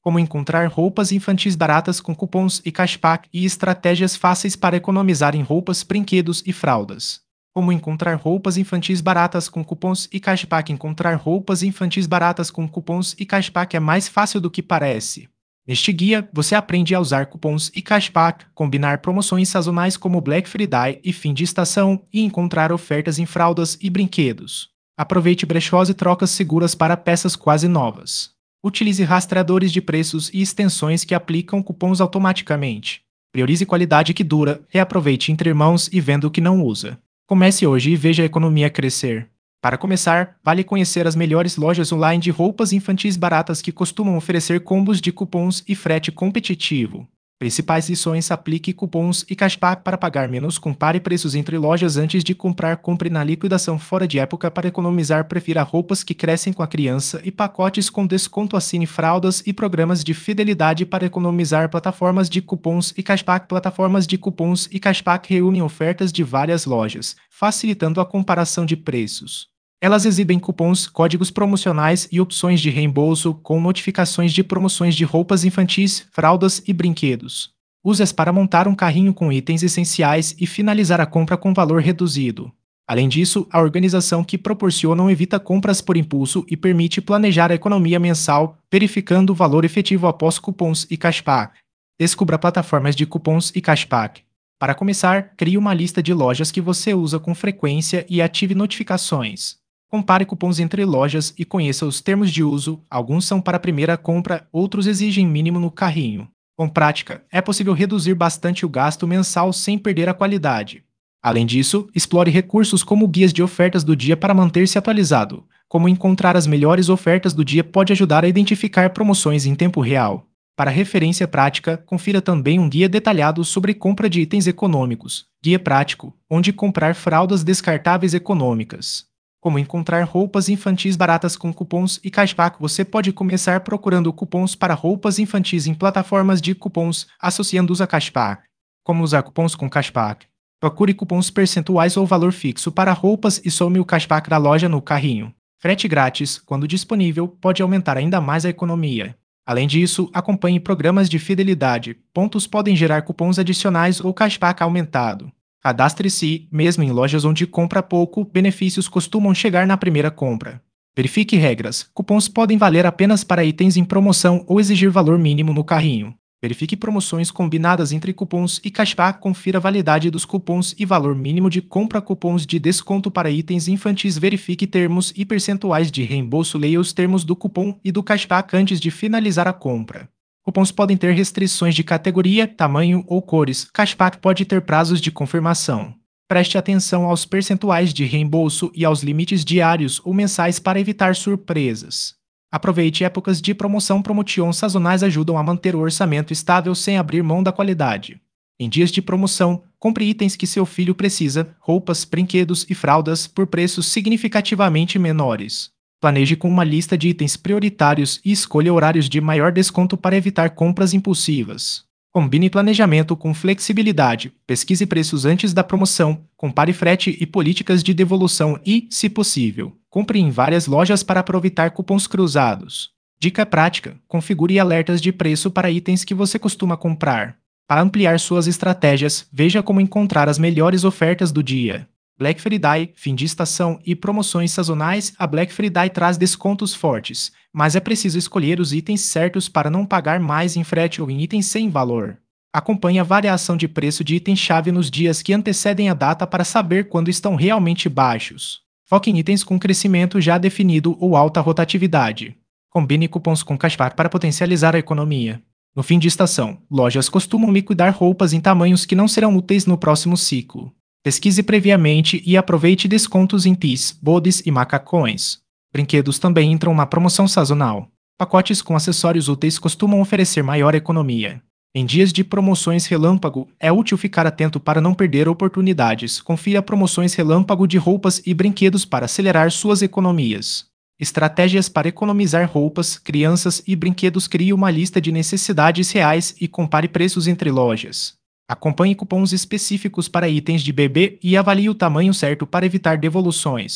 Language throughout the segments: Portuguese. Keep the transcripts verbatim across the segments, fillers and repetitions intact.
Como encontrar roupas infantis baratas com cupons e cashback e estratégias fáceis para economizar em roupas, brinquedos e fraldas. Como encontrar roupas infantis baratas com cupons e cashback. Encontrar roupas infantis baratas com cupons e cashback é mais fácil do que parece. Neste guia, você aprende a usar cupons e cashback, combinar promoções sazonais como Black Friday e fim de estação e encontrar ofertas em fraldas e brinquedos. Aproveite brechós e trocas seguras para peças quase novas. Utilize rastreadores de preços e extensões que aplicam cupons automaticamente. Priorize qualidade que dura, reaproveite entre irmãos e venda o que não usa. Comece hoje e veja a economia crescer. Para começar, vale conhecer as melhores lojas online de roupas infantis baratas que costumam oferecer combos de cupons e frete competitivo. Principais lições: aplique cupons e cashback para pagar menos. Compare preços entre lojas antes de comprar. Compre na liquidação fora de época para economizar. Prefira roupas que crescem com a criança e pacotes com desconto. Assine fraldas e programas de fidelidade para economizar. Plataformas de cupons e cashback. Plataformas de cupons e cashback reúnem ofertas de várias lojas, facilitando a comparação de preços. Elas exibem cupons, códigos promocionais e opções de reembolso, com notificações de promoções de roupas infantis, fraldas e brinquedos. Use-as para montar um carrinho com itens essenciais e finalizar a compra com valor reduzido. Além disso, a organização que proporcionam evita compras por impulso e permite planejar a economia mensal, verificando o valor efetivo após cupons e cashback. Descubra plataformas de cupons e cashback. Para começar, crie uma lista de lojas que você usa com frequência e ative notificações. Compare cupons entre lojas e conheça os termos de uso. Alguns são para a primeira compra, outros exigem mínimo no carrinho. Com prática, é possível reduzir bastante o gasto mensal sem perder a qualidade. Além disso, explore recursos como guias de ofertas do dia para manter-se atualizado. Como encontrar as melhores ofertas do dia pode ajudar a identificar promoções em tempo real. Para referência prática, confira também um guia detalhado sobre compra de itens econômicos. Guia prático, onde comprar fraldas descartáveis econômicas. Como encontrar roupas infantis baratas com cupons e cashback. Você pode começar procurando cupons para roupas infantis em plataformas de cupons, associando-os a cashback. Como usar cupons com cashback? Procure cupons percentuais ou valor fixo para roupas e some o cashback da loja no carrinho. Frete grátis, quando disponível, pode aumentar ainda mais a economia. Além disso, acompanhe programas de fidelidade. Pontos podem gerar cupons adicionais ou cashback aumentado. Cadastre-se, mesmo em lojas onde compra pouco, benefícios costumam chegar na primeira compra. Verifique regras. Cupons podem valer apenas para itens em promoção ou exigir valor mínimo no carrinho. Verifique promoções combinadas entre cupons e cashback. Confira a validade dos cupons e valor mínimo de compra. Cupons de desconto para itens infantis. Verifique termos e percentuais de reembolso. Leia os termos do cupom e do cashback antes de finalizar a compra. Cupons podem ter restrições de categoria, tamanho ou cores. Cashback pode ter prazos de confirmação. Preste atenção aos percentuais de reembolso e aos limites diários ou mensais para evitar surpresas. Aproveite épocas de promoção. Promotions sazonais ajudam a manter o orçamento estável sem abrir mão da qualidade. Em dias de promoção, compre itens que seu filho precisa, roupas, brinquedos e fraldas, por preços significativamente menores. Planeje com uma lista de itens prioritários e escolha horários de maior desconto para evitar compras impulsivas. Combine planejamento com flexibilidade. Pesquise preços antes da promoção, compare frete e políticas de devolução e, se possível, compre em várias lojas para aproveitar cupons cruzados. Dica prática: configure alertas de preço para itens que você costuma comprar. Para ampliar suas estratégias, veja como encontrar as melhores ofertas do dia. Black Friday, fim de estação e promoções sazonais. A Black Friday traz descontos fortes, mas é preciso escolher os itens certos para não pagar mais em frete ou em itens sem valor. Acompanhe a variação de preço de itens-chave nos dias que antecedem a data para saber quando estão realmente baixos. Foque em itens com crescimento já definido ou alta rotatividade. Combine cupons com cashback para potencializar a economia. No fim de estação, lojas costumam liquidar roupas em tamanhos que não serão úteis no próximo ciclo. Pesquise previamente e aproveite descontos em tees, bodes e macacões. Brinquedos também entram na promoção sazonal. Pacotes com acessórios úteis costumam oferecer maior economia. Em dias de promoções relâmpago, é útil ficar atento para não perder oportunidades. Confira promoções relâmpago de roupas e brinquedos para acelerar suas economias. Estratégias para economizar roupas, crianças e brinquedos. Crie uma lista de necessidades reais e compare preços entre lojas. Acompanhe cupons específicos para itens de bebê e avalie o tamanho certo para evitar devoluções.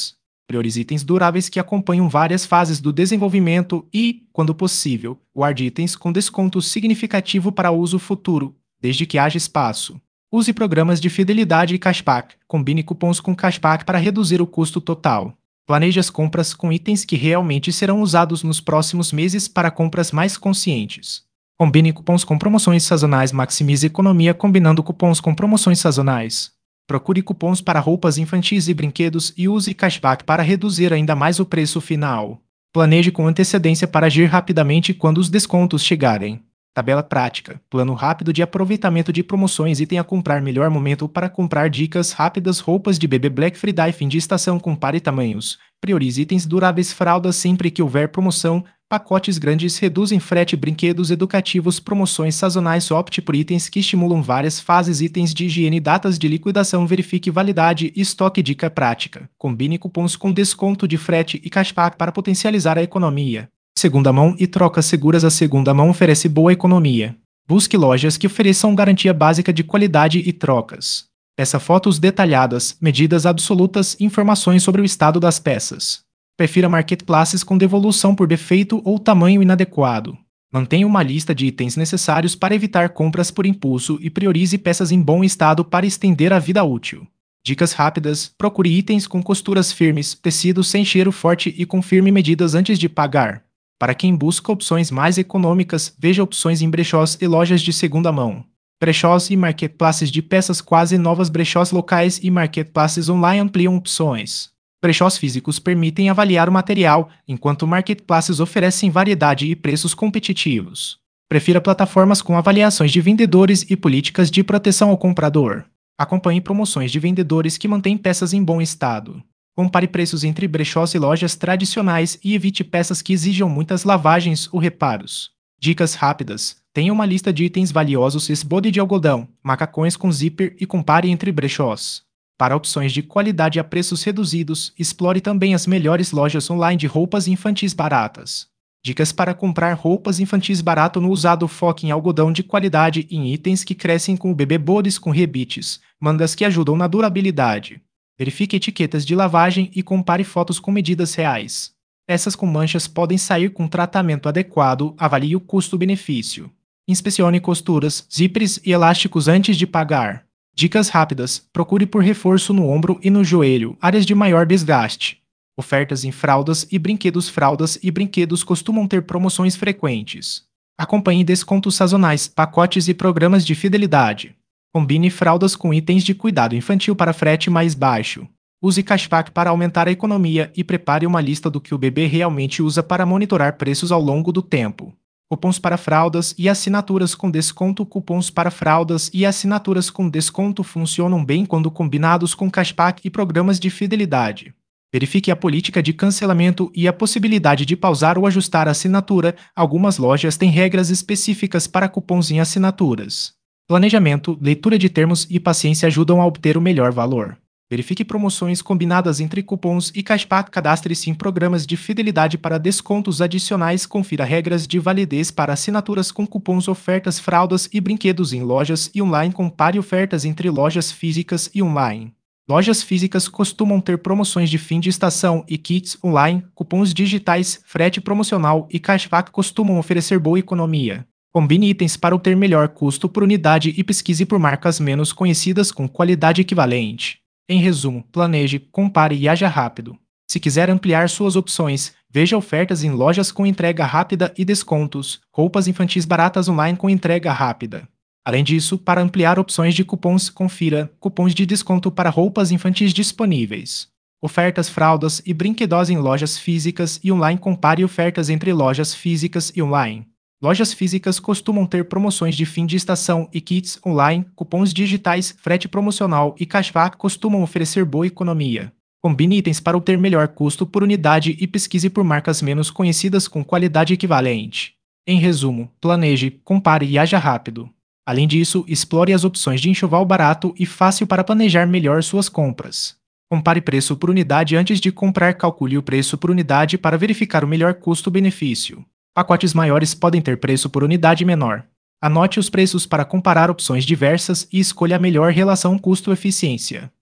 Priorize itens duráveis que acompanham várias fases do desenvolvimento e, quando possível, guarde itens com desconto significativo para uso futuro, desde que haja espaço. Use programas de fidelidade e cashback. Combine cupons com cashback para reduzir o custo total. Planeje as compras com itens que realmente serão usados nos próximos meses para compras mais conscientes. Combine cupons com promoções sazonais. Maximize economia combinando cupons com promoções sazonais. Procure cupons para roupas infantis e brinquedos e use cashback para reduzir ainda mais o preço final. Planeje com antecedência para agir rapidamente quando os descontos chegarem. Tabela prática. Plano rápido de aproveitamento de promoções. Item a comprar. Melhor momento para comprar. Dicas rápidas. Roupas de bebê Black Friday. Fim de estação. Compare tamanhos. Priorize itens duráveis. Fraldas sempre que houver promoção. Pacotes grandes reduzem frete. Brinquedos educativos. Promoções sazonais. Opte por itens que estimulam várias fases. Itens de higiene. Datas de liquidação. Verifique validade e estoque. Dica prática. Combine cupons com desconto de frete e cashback para potencializar a economia. Segunda mão e trocas seguras. A segunda mão oferece boa economia. Busque lojas que ofereçam garantia básica de qualidade e trocas. Peça fotos detalhadas, medidas absolutas e informações sobre o estado das peças. Prefira marketplaces com devolução por defeito ou tamanho inadequado. Mantenha uma lista de itens necessários para evitar compras por impulso e priorize peças em bom estado para estender a vida útil. Dicas rápidas. Procure itens com costuras firmes, tecido sem cheiro forte e confirme medidas antes de pagar. Para quem busca opções mais econômicas, veja opções em brechós e lojas de segunda mão. Brechós e marketplaces de peças quase novas. Brechós locais e marketplaces online ampliam opções. Brechós físicos permitem avaliar o material, enquanto marketplaces oferecem variedade e preços competitivos. Prefira plataformas com avaliações de vendedores e políticas de proteção ao comprador. Acompanhe promoções de vendedores que mantêm peças em bom estado. Compare preços entre brechós e lojas tradicionais e evite peças que exijam muitas lavagens ou reparos. Dicas rápidas. Tenha uma lista de itens valiosos. Esbode de algodão, macacões com zíper e compare entre brechós. Para opções de qualidade a preços reduzidos, explore também as melhores lojas online de roupas infantis baratas. Dicas para comprar roupas infantis barato no usado. Foque em algodão de qualidade e em itens que crescem com o bebê. Bodes com rebites, mangas que ajudam na durabilidade. Verifique etiquetas de lavagem e compare fotos com medidas reais. Peças com manchas podem sair com tratamento adequado. Avalie o custo-benefício. Inspecione costuras, zíperes e elásticos antes de pagar. Dicas rápidas. Procure por reforço no ombro e no joelho, áreas de maior desgaste. Ofertas em fraldas e brinquedos. Fraldas e brinquedos costumam ter promoções frequentes. Acompanhe descontos sazonais, pacotes e programas de fidelidade. Combine fraldas com itens de cuidado infantil para frete mais baixo. Use cashback para aumentar a economia e prepare uma lista do que o bebê realmente usa para monitorar preços ao longo do tempo. Cupons para fraldas e assinaturas com desconto. Cupons para fraldas e assinaturas com desconto funcionam bem quando combinados com cashback e programas de fidelidade. Verifique a política de cancelamento e a possibilidade de pausar ou ajustar a assinatura. Algumas lojas têm regras específicas para cupons em assinaturas. Planejamento, leitura de termos e paciência ajudam a obter o melhor valor. Verifique promoções combinadas entre cupons e cashback. Cadastre-se em programas de fidelidade para descontos adicionais. Confira regras de validez para assinaturas com cupons. Ofertas, fraldas e brinquedos em lojas e online. Compare ofertas entre lojas físicas e online. Lojas físicas costumam ter promoções de fim de estação e kits online. Cupons digitais, frete promocional e cashback costumam oferecer boa economia. Combine itens para obter melhor custo por unidade e pesquise por marcas menos conhecidas com qualidade equivalente. Em resumo, planeje, compare e haja rápido. Se quiser ampliar suas opções, veja ofertas em lojas com entrega rápida e descontos, roupas infantis baratas online com entrega rápida. Além disso, para ampliar opções de cupons, confira cupons de desconto para roupas infantis disponíveis. Ofertas, fraldas e brinquedos em lojas físicas e online. Compare ofertas entre lojas físicas e online. Lojas físicas costumam ter promoções de fim de estação e kits online. Cupons digitais, frete promocional e cashback costumam oferecer boa economia. Combine itens para obter melhor custo por unidade e pesquise por marcas menos conhecidas com qualidade equivalente. Em resumo, planeje, compare e haja rápido. Além disso, explore as opções de enxoval barato e fácil para planejar melhor suas compras. Compare preço por unidade antes de comprar. Calcule o preço por unidade para verificar o melhor custo-benefício. Pacotes maiores podem ter preço por unidade menor. Anote os preços para comparar opções diversas e escolha a melhor relação custo-eficiência.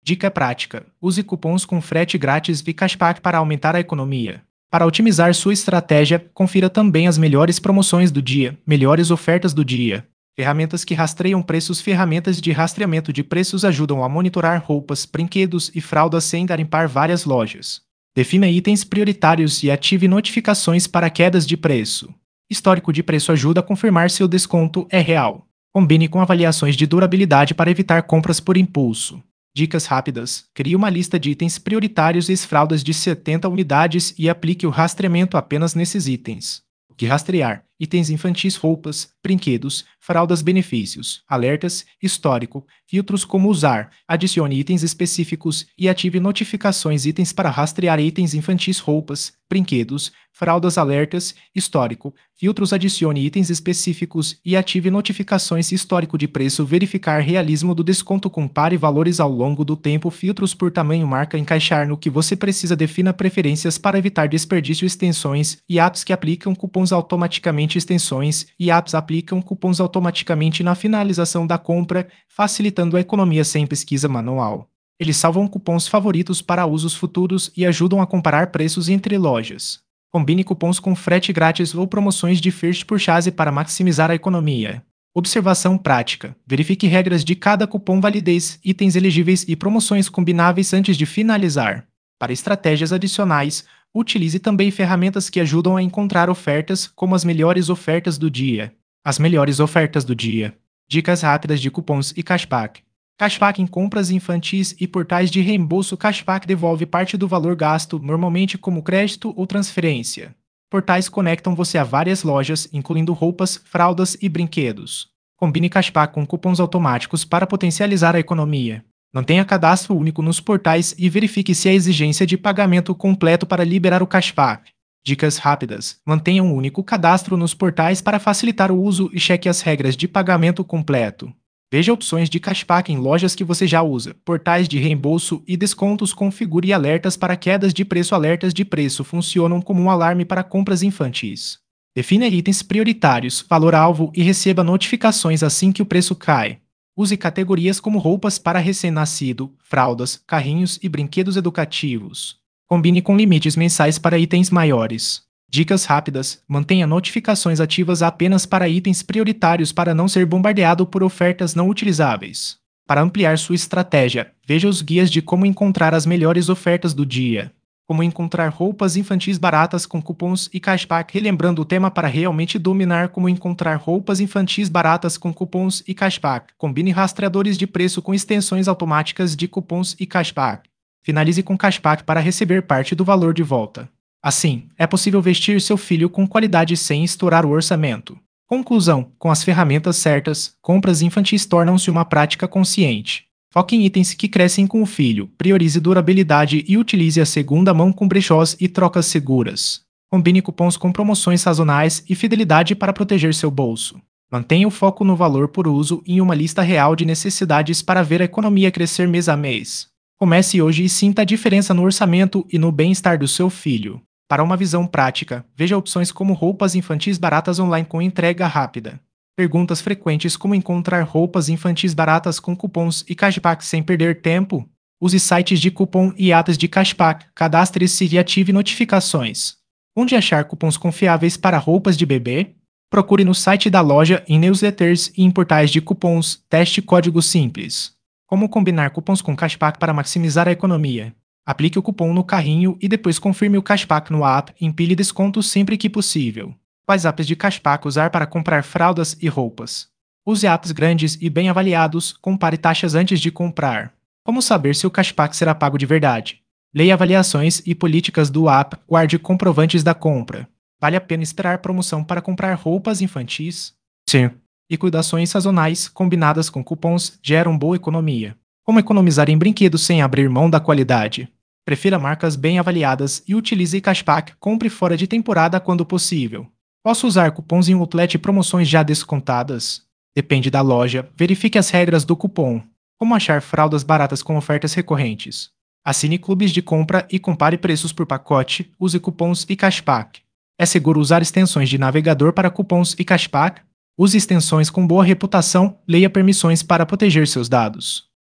Dica prática: use cupons com frete grátis e cashback para aumentar a economia. Para otimizar sua estratégia, confira também as melhores promoções do dia, melhores ofertas do dia. Ferramentas que rastreiam preços. Ferramentas de rastreamento de preços ajudam a monitorar roupas, brinquedos e fraldas sem garimpar várias lojas. Defina itens prioritários e ative notificações para quedas de preço. Histórico de preço ajuda a confirmar se o desconto é real. Combine com avaliações de durabilidade para evitar compras por impulso. Dicas rápidas: crie uma lista de itens prioritários e fraldas de setenta unidades e aplique o rastreamento apenas nesses itens. O que rastrear? Itens infantis, roupas, brinquedos, fraldas, benefícios, alertas, histórico, filtros. Como usar? Adicione itens específicos e ative notificações. Itens para rastrear: itens infantis, roupas, brinquedos, fraldas, alertas, histórico, filtros. Adicione itens específicos e ative notificações. Histórico de preço: verificar realismo do desconto. Compare valores ao longo do tempo. Filtros por tamanho, marca. Encaixar no que você precisa. Defina preferências para evitar desperdício. Extensões e apps que aplicam cupons automaticamente. Extensões e apps aplicam cupons automaticamente na finalização da compra, facilitando a economia sem pesquisa manual. Eles salvam cupons favoritos para usos futuros e ajudam a comparar preços entre lojas. Combine cupons com frete grátis ou promoções de first purchase para maximizar a economia. Observação prática: verifique regras de cada cupom, validez, itens elegíveis e promoções combináveis antes de finalizar. Para estratégias adicionais, utilize também ferramentas que ajudam a encontrar ofertas, como as melhores ofertas do dia. As melhores ofertas do dia. Dicas rápidas de cupons e cashback. Cashback em compras infantis e portais de reembolso. Cashback devolve parte do valor gasto, normalmente como crédito ou transferência. Portais conectam você a várias lojas, incluindo roupas, fraldas e brinquedos. Combine cashback com cupons automáticos para potencializar a economia. Mantenha cadastro único nos portais e verifique se há exigência de pagamento completo para liberar o cashback. Dicas rápidas: mantenha um único cadastro nos portais para facilitar o uso e cheque as regras de pagamento completo. Veja opções de cashback em lojas que você já usa, portais de reembolso e descontos. Configure alertas para quedas de preço. Alertas de preço funcionam como um alarme para compras infantis. Defina itens prioritários, valor-alvo e receba notificações assim que o preço cai. Use categorias como roupas para recém-nascido, fraldas, carrinhos e brinquedos educativos. Combine com limites mensais para itens maiores. Dicas rápidas: mantenha notificações ativas apenas para itens prioritários para não ser bombardeado por ofertas não utilizáveis. Para ampliar sua estratégia, veja os guias de como encontrar as melhores ofertas do dia. Como encontrar roupas infantis baratas com cupons e cashback. Relembrando o tema para realmente dominar como encontrar roupas infantis baratas com cupons e cashback. Combine rastreadores de preço com extensões automáticas de cupons e cashback. Finalize com cashback para receber parte do valor de volta. Assim, é possível vestir seu filho com qualidade sem estourar o orçamento. Conclusão: com as ferramentas certas, compras infantis tornam-se uma prática consciente. Foque em itens que crescem com o filho, priorize durabilidade e utilize a segunda mão com brechós e trocas seguras. Combine cupons com promoções sazonais e fidelidade para proteger seu bolso. Mantenha o foco no valor por uso e em uma lista real de necessidades para ver a economia crescer mês a mês. Comece hoje e sinta a diferença no orçamento e no bem-estar do seu filho. Para uma visão prática, veja opções como roupas infantis baratas online com entrega rápida. Perguntas frequentes: como encontrar roupas infantis baratas com cupons e cashback sem perder tempo? Use sites de cupom e atas de cashback, cadastre-se e ative notificações. Onde achar cupons confiáveis para roupas de bebê? Procure no site da loja, em newsletters e em portais de cupons. Teste código simples. Como combinar cupons com cashback para maximizar a economia? Aplique o cupom no carrinho e depois confirme o cashback no app. Empilhe descontos sempre que possível. Quais apps de cashback usar para comprar fraldas e roupas? Use apps grandes e bem avaliados. Compare taxas antes de comprar. Como saber se o cashback será pago de verdade? Leia avaliações e políticas do app. Guarde comprovantes da compra. Vale a pena esperar promoção para comprar roupas infantis? Sim. Liquidações sazonais combinadas com cupons geram boa economia. Como economizar em brinquedos sem abrir mão da qualidade? Prefira marcas bem avaliadas e utilize cashback. Compre fora de temporada quando possível. Posso usar cupons em outlet e promoções já descontadas? Depende da loja. Verifique as regras do cupom. Como achar fraldas baratas com ofertas recorrentes? Assine clubes de compra e compare preços por pacote. Use cupons e cashback. É seguro usar extensões de navegador para cupons e cashback? Use extensões com boa reputação. Leia permissões para proteger seus dados.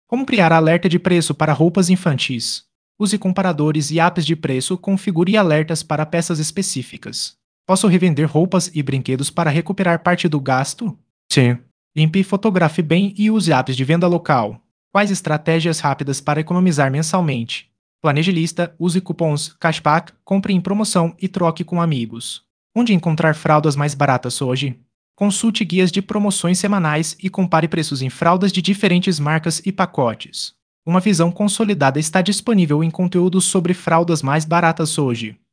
Como criar alerta de preço para roupas infantis? Use comparadores e apps de preço, configure alertas para peças específicas. Posso revender roupas e brinquedos para recuperar parte do gasto? Sim. Limpe e fotografe bem e use apps de venda local. Quais estratégias rápidas para economizar mensalmente? Planeje lista, use cupons cashback, compre em promoção e troque com amigos. Onde encontrar fraldas mais baratas hoje? Consulte guias de promoções semanais e compare preços em fraldas de diferentes marcas e pacotes. Uma visão consolidada está disponível em conteúdos sobre fraldas mais baratas hoje.